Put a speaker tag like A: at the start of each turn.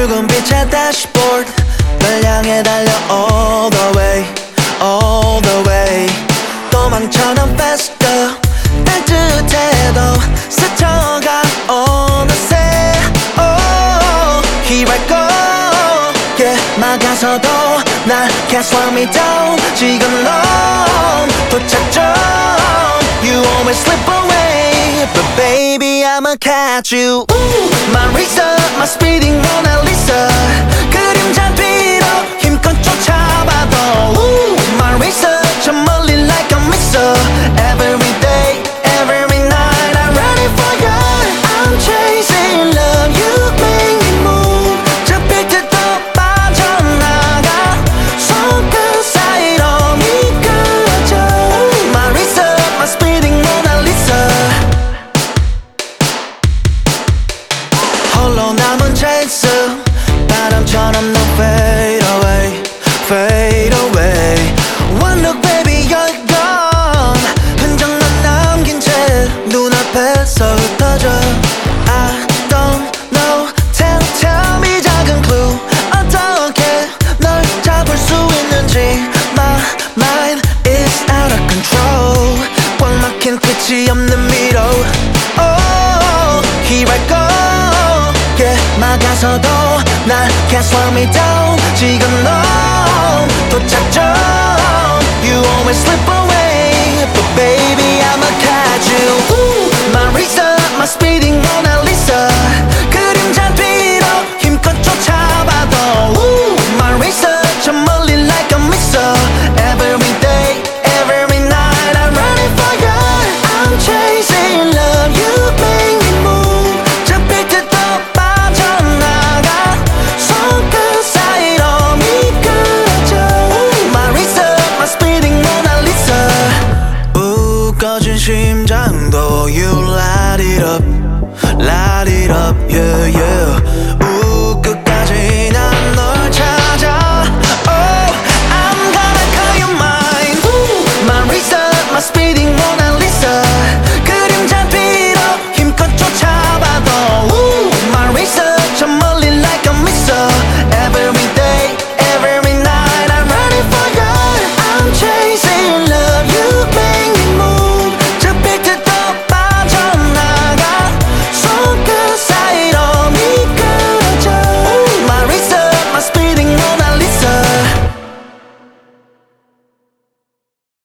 A: 붉은 빛의 dashboard 널 향해 달려 all the way all the way 도망쳐는 faster 따뜻해도 스쳐가 어느새 oh here I go yeah 막아서도 날 can't slow me down 지금 넌 도착 중 You always slip away But baby I'ma catch you Ooh, my razor, my speeding Mona Lisa 그림자 뒤로 힘껏 쫓아봐도 Ooh, my razor 저 멀리 like a missile Every day, every night I'm ready for you I'm chasing love You make me move 잡힐 듯도 빠져나가 손끝 사이로 미끄러져 My razor, my speeding Mona Lisa 홀로 남은 chaser 바람처럼 너 fade away fade away One look baby you're gone 흔적만 남긴 채 눈앞에서 흩어져 I don't know tell me 작은 clue 어떻게 널 잡을 수 있는지 My mind is out of control 꽉 막힌 끝이 없는 미로 Oh here I go yeah 막아서도 날 can't slow me down 지금 넌 도착 중 You always slip away But baby I'ma catch you Ooh, my razor, my speeding Mona Lisa 그림자 뒤로 힘껏 쫓아봐도 Ooh, my razor 저 멀리 like a missile Every day, every night I'm running for you I'm chasing love You make me move 잡힐 듯도 빠져나가 손끝 사이로 미끄러져 My razor, my speeding Mona Lisa 꺼진 심장도 You light it up, yeah yeah